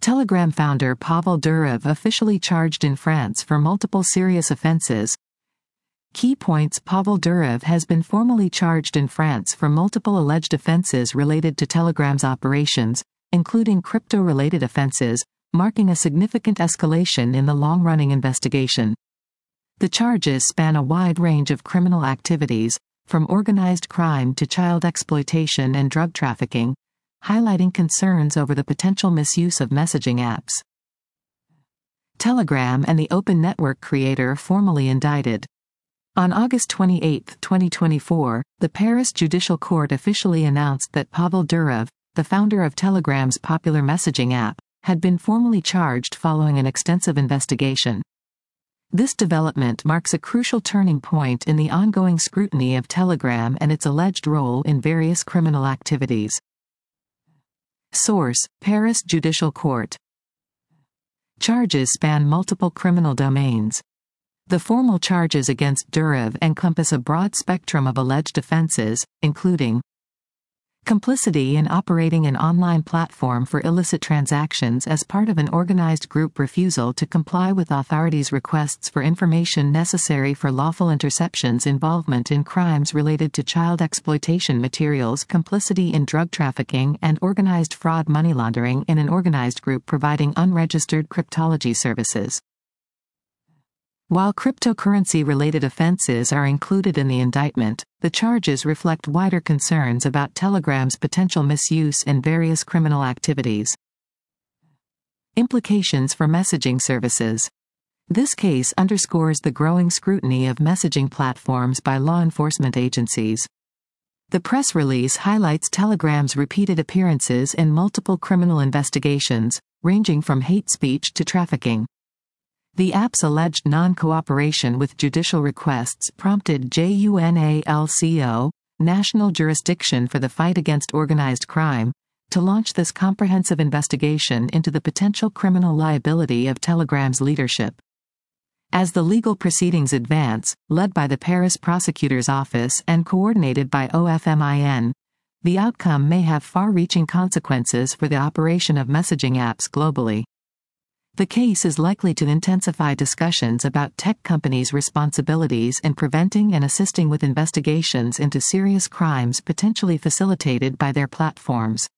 Telegram founder Pavel Durov officially charged in France for multiple serious offenses. Key points: Pavel Durov has been formally charged in France for multiple alleged offenses related to Telegram's operations, including crypto-related offenses, marking a significant escalation in the long-running investigation. The charges span a wide range of criminal activities, from organized crime to child exploitation and drug trafficking, highlighting concerns over the potential misuse of messaging apps. Telegram and the Open Network creator formally indicted. On August 28, 2024, the Paris Judicial Court officially announced that Pavel Durov, the founder of Telegram's popular messaging app, had been formally charged following an extensive investigation. This development marks a crucial turning point in the ongoing scrutiny of Telegram and its alleged role in various criminal activities. Source: Paris Judicial Court. Charges span multiple criminal domains. The formal charges against Durov encompass a broad spectrum of alleged offenses, including complicity in operating an online platform for illicit transactions as part of an organized group, refusal to comply with authorities' requests for information necessary for lawful interceptions, involvement in crimes related to child exploitation materials, complicity in drug trafficking and organized fraud, money laundering in an organized group providing unregistered cryptology services. While cryptocurrency-related offenses are included in the indictment, the charges reflect wider concerns about Telegram's potential misuse in various criminal activities. Implications for messaging services. This case underscores the growing scrutiny of messaging platforms by law enforcement agencies. The press release highlights Telegram's repeated appearances in multiple criminal investigations, ranging from hate speech to trafficking. The app's alleged non-cooperation with judicial requests prompted JUNALCO, National Jurisdiction for the Fight Against Organized Crime, to launch this comprehensive investigation into the potential criminal liability of Telegram's leadership. As the legal proceedings advance, led by the Paris Prosecutor's Office and coordinated by OFMIN, the outcome may have far-reaching consequences for the operation of messaging apps globally. The case is likely to intensify discussions about tech companies' responsibilities in preventing and assisting with investigations into serious crimes potentially facilitated by their platforms.